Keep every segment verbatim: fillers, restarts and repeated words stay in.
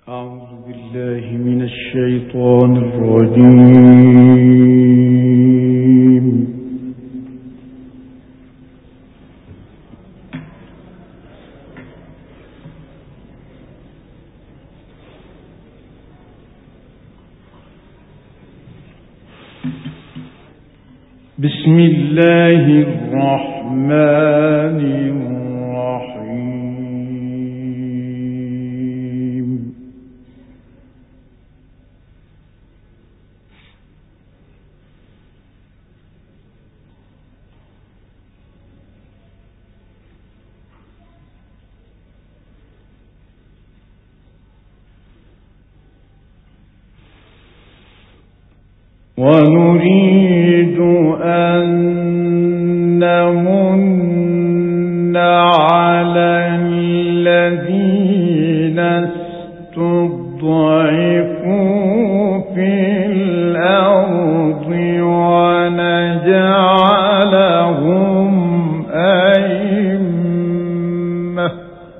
أعوذ بالله من الشيطان الرجيم. بسم الله الرحمن الرحيم. ونريد أن نمن على الذين استضعفوا في الأرض ونجعلهم أئمة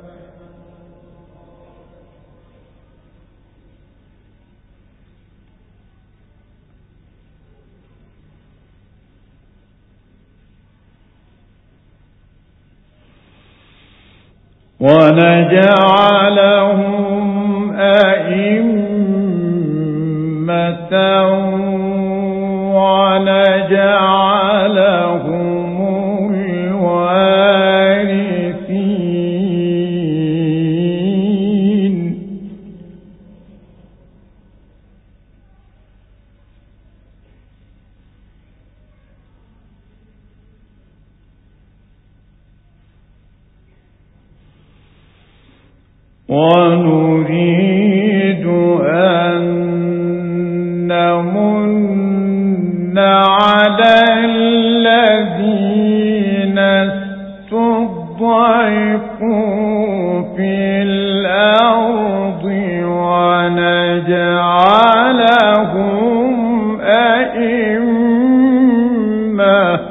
ونجعلهم أئمة ونجعلهم الوارثين. ونريد أن نمن على الذين استضعفوا في الأرض ونجعلهم أئمة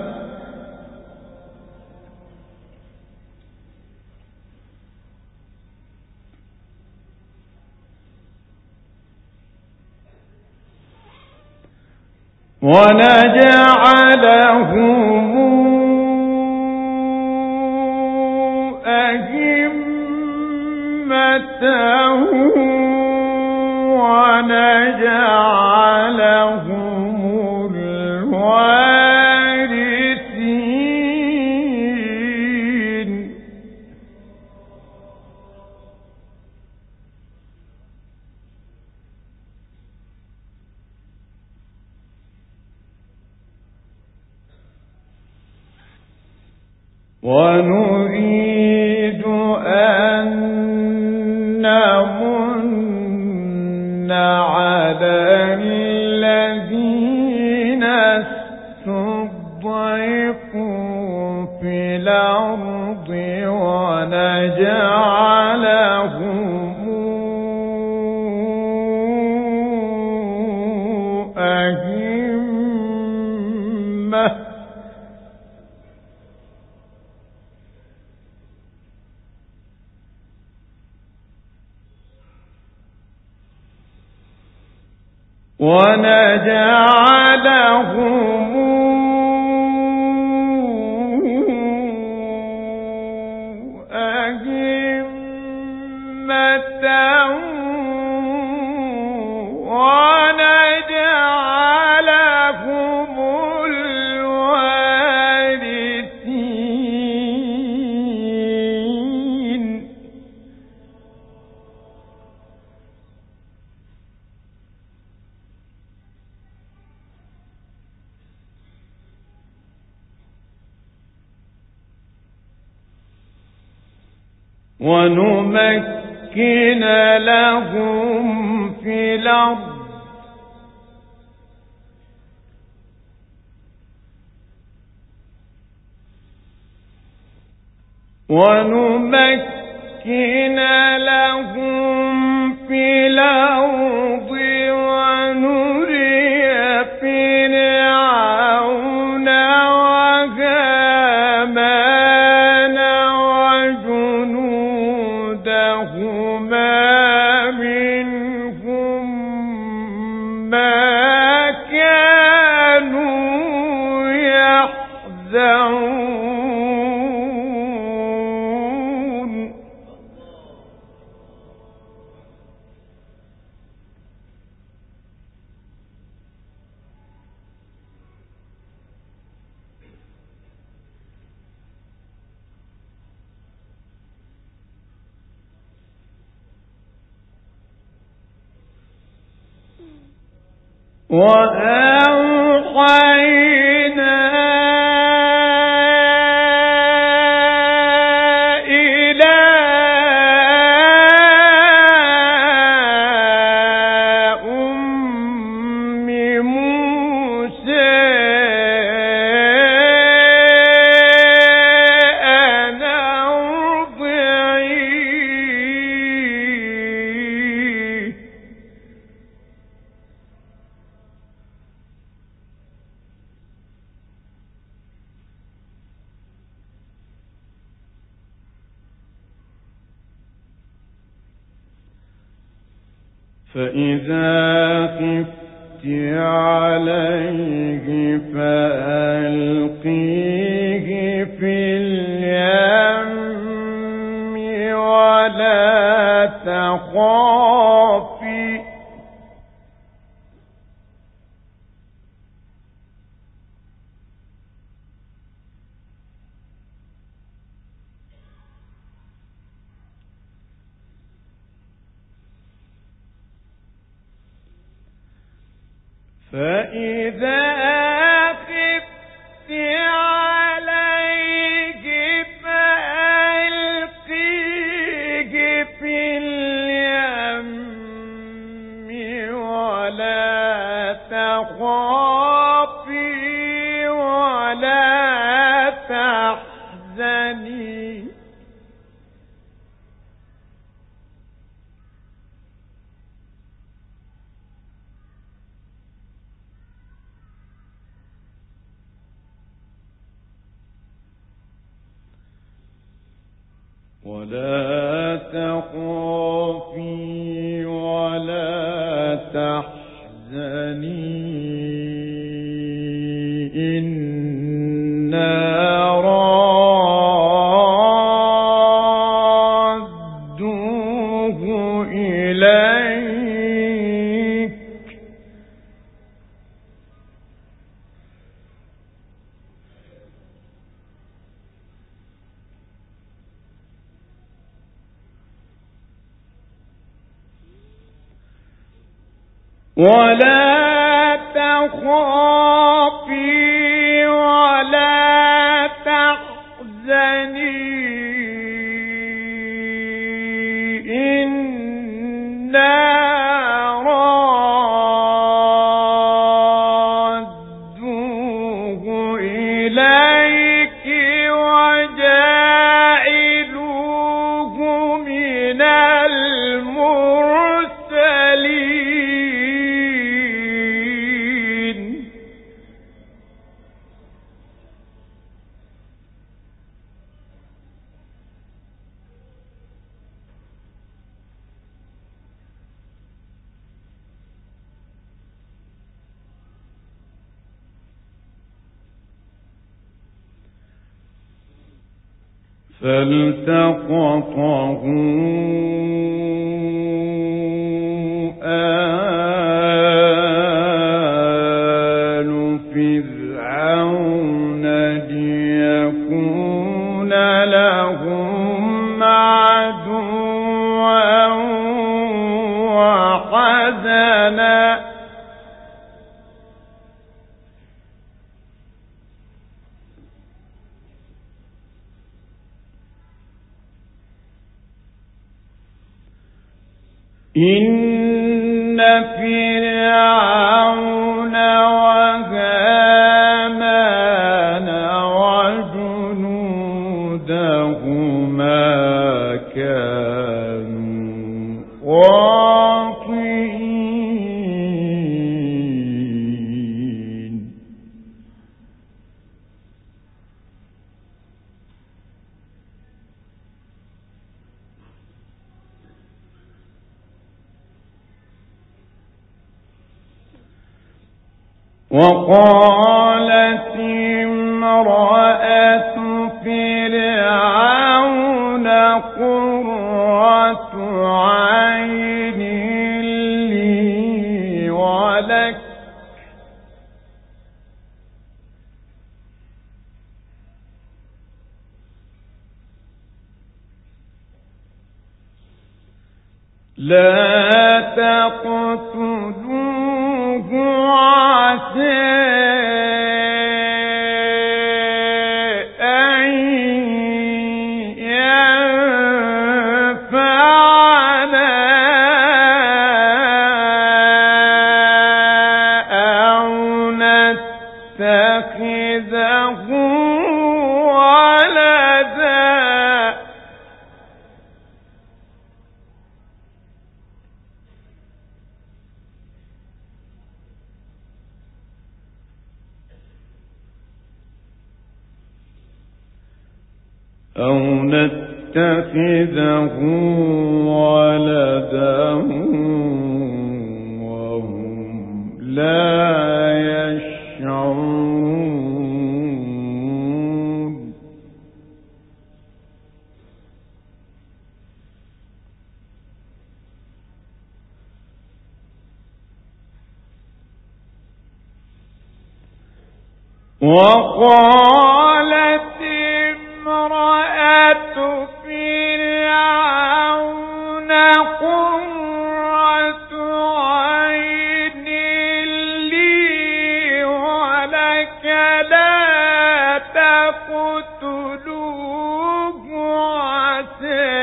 ونجعلهم أئمة ونجعلهم الوارثين. ونريد أن نمن على الذين استضعفوا في الأرض ونجعلهم أئمة ونجعلهم أئمة ونجعلهم الوارثين. ونمكن لهم في الأرض ونمكن لهم في الأرض ونري فرعون وهامان وجنودهما من وأوحينا فإذا خفت عليه فألقيه في اليم ولا تخافي فإذا خفت عليه فألقيه في اليم ولا تخافي ولا تحزني ولا تخافي ولا تحزني إنا رادوه إليك ولا تخافي ولا تحزني إنا رادوه إليك وجاعلوه من المرسلين فالتقطه آل فرعون ليكون لهم عدوا وحزنا إن فرعون وهامان وجنودهما كانوا خاطئين وقالت امرأة فرعون قرة عين لي ولك لا تقتلوه أو نتخذه ولدا وهم لا يشعرون. وقالت امرأة فرعون قرة عين لي ولك لا تقتلوه عسى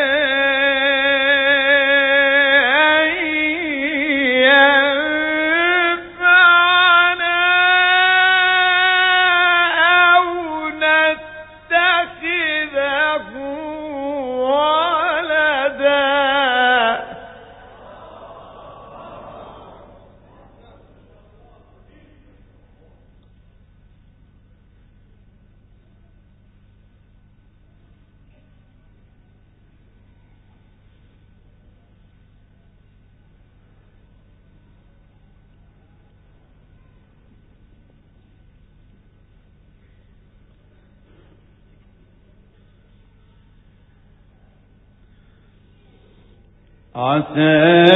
عسى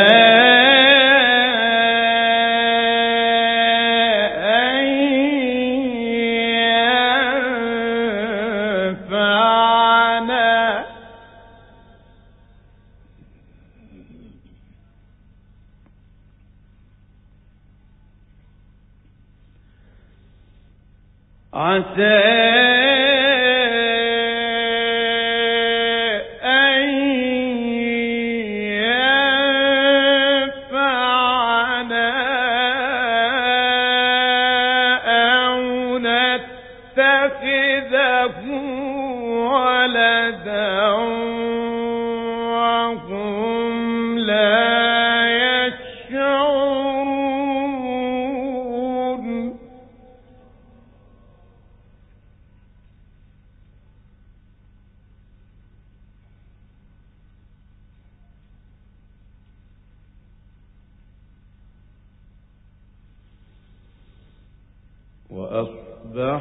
أن ينفعنا عسى وأصبح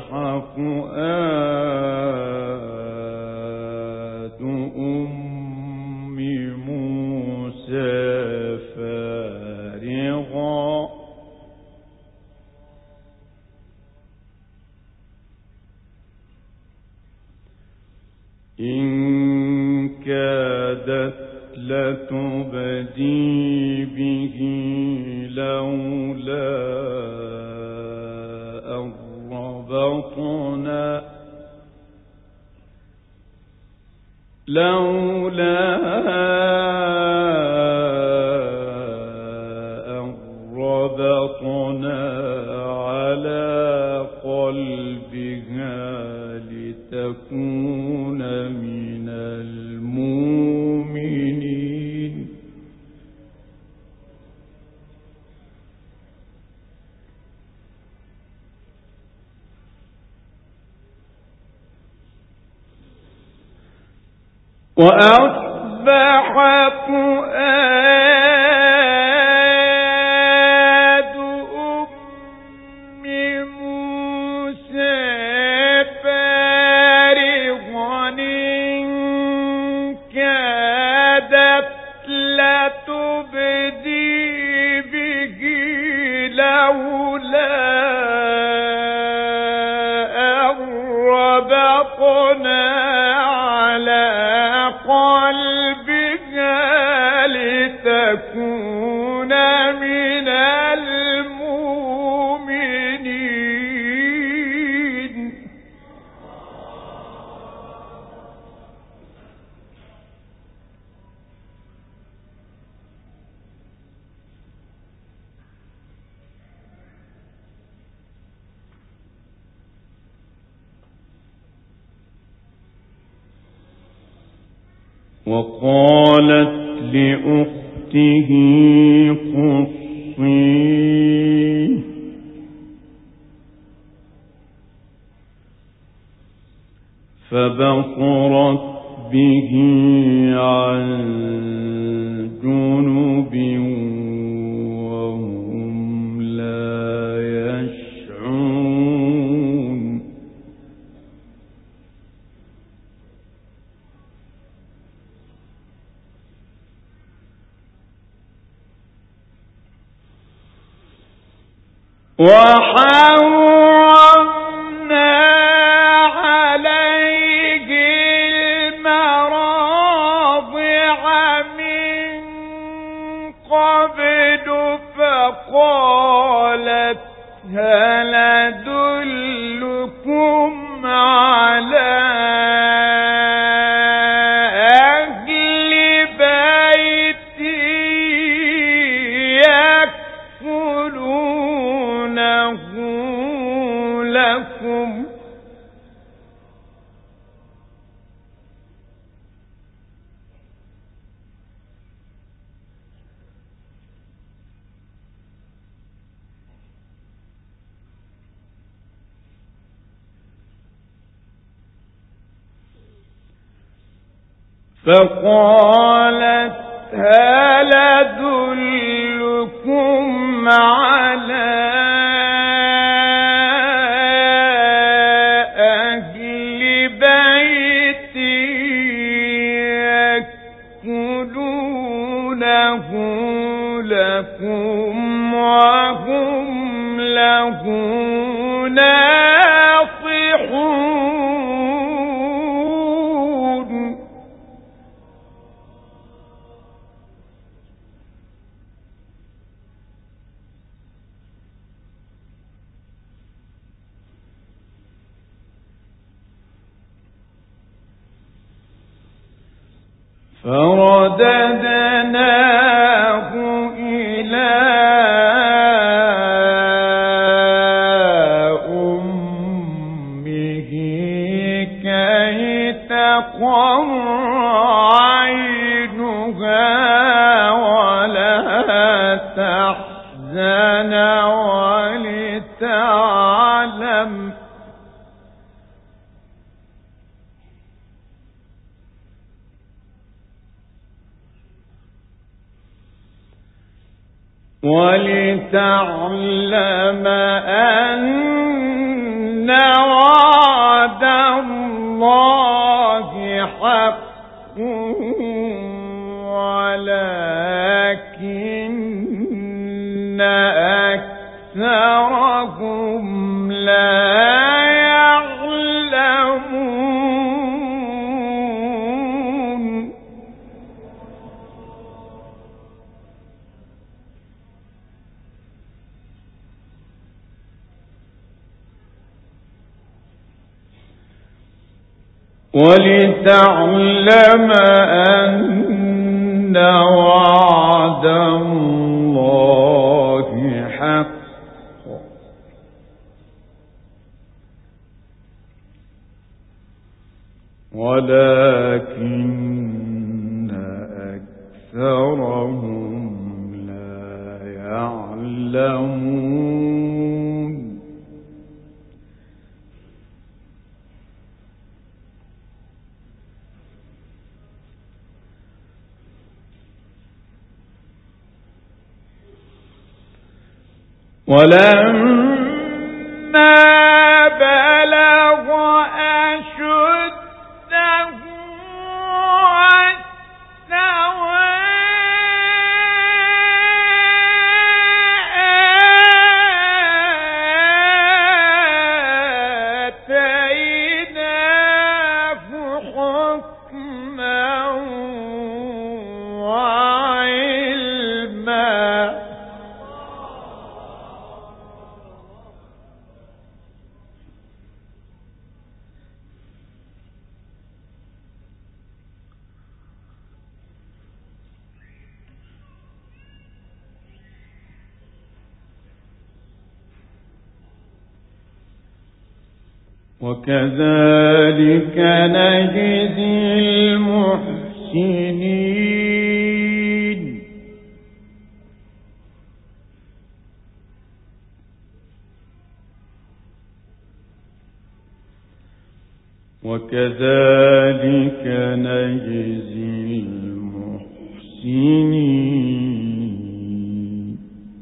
فؤاد أم موسى فارغا إن كادت لتبدي به لولا ربطنا لولا أن ربطنا على قلبها لتكون من المؤمنين. وأصبح فؤاد أم موسى فارغا إن كادت لتبدي به لولا أن ربطنا قلبها لتكون من المؤمنين. وقالت لأخته قصيه فبصرت به عن جنب وهم لا يشعرون وحرمنا عليه المراضع من قبل فقالت هل أدلكم على أهل بيت يأكلونه لكم فقالت هل أدلكم على أهل بيت يأكلونه لكم وهم له ناصحون فرددناه إلى أمه كي تقر عينها ولا تحزن ولتعلم ولتعلم أن وعد الله حق ولكن أكثرهم لا يعلمون ولتعلم أن وعد الله حق ولكن أكثرهم لا يعلمون ولما بلغ أشده واستوى آتيناه حكما وعلما وكذلك نجزي المحسنين وكذلك نجزي المحسنين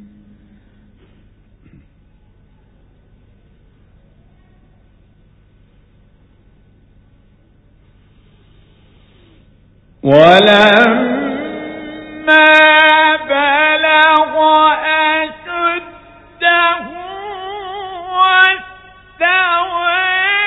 ولما بلغ أشده واستوى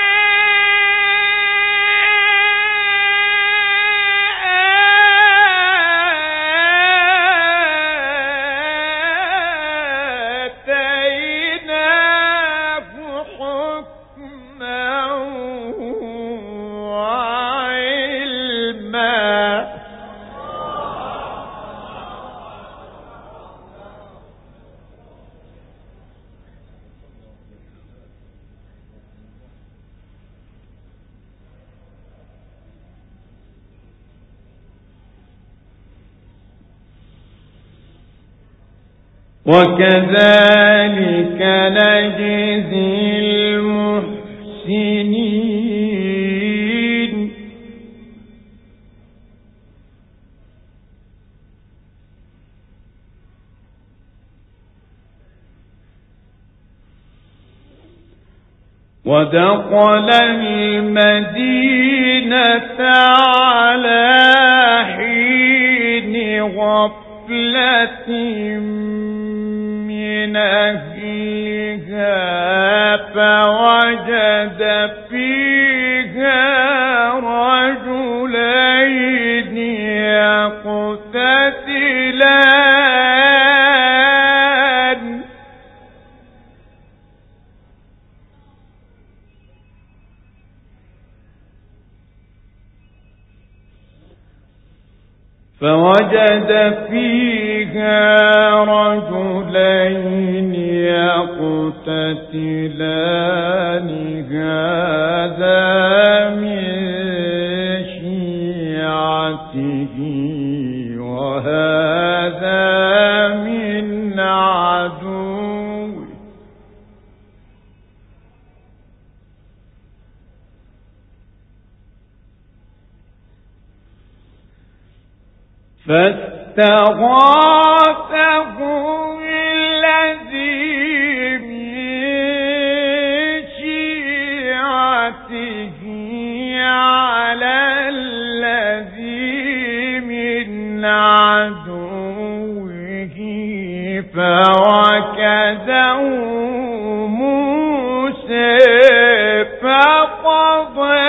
وكذلك نجزي المحسنين ودخل المدينة على حين غفلة من أهلها فوجد فيها رجلين يقتتلان فوجد فيها رجلين يقتتلان هذا من شيعته وهذا من عدوه فاستغاثه الذي من شيعته على الذي من عدوه فوكزه موسى فقضى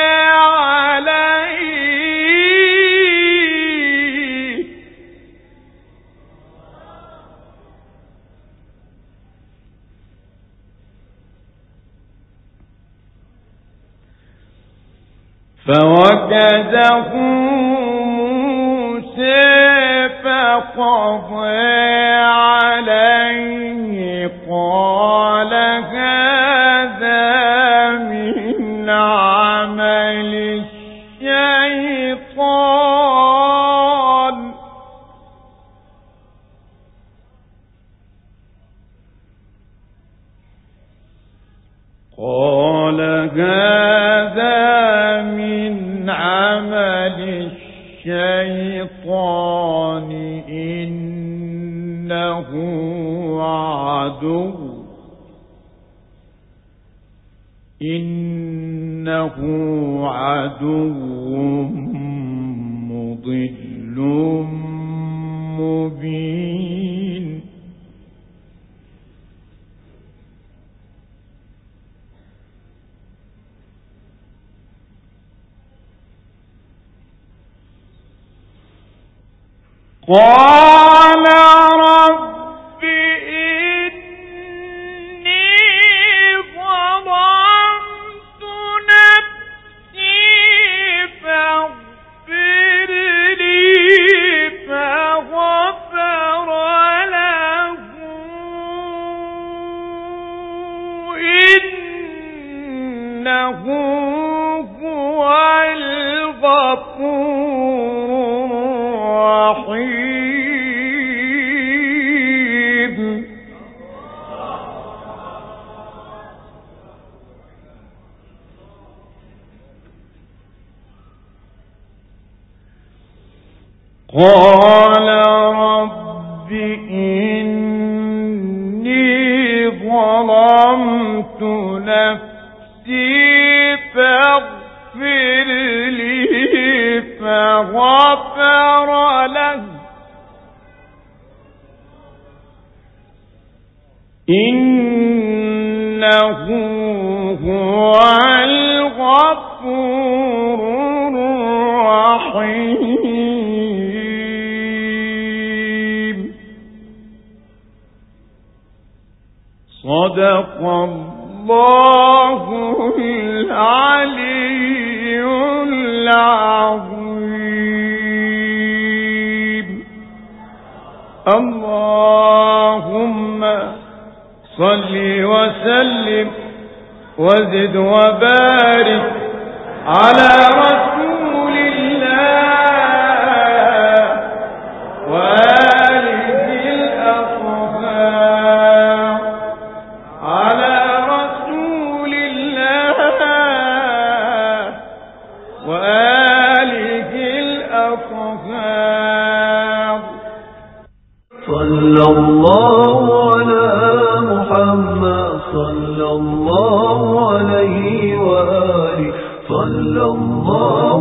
فوكزه موسى فقضى عليه قال هذا من عمل الشيطان قال هذا من عمل الشيطان إنه عدو إنه عدو مضل مبين قال رب إني ظلمت نفسي فاغفر لي فغفر له إنه هو الغفور الرحيم قال رب إني ظلمت نفسي فاغفر لي فغفر له إنه هو الغفور الرحيم. صدق الله العلي العظيم. اللهم صل وسلم وزد وبارك على رسول الله وآله الأطهار على رسول الله وآله الأطهار. صلى الله على محمد صلى الله عليه وآله صلى الله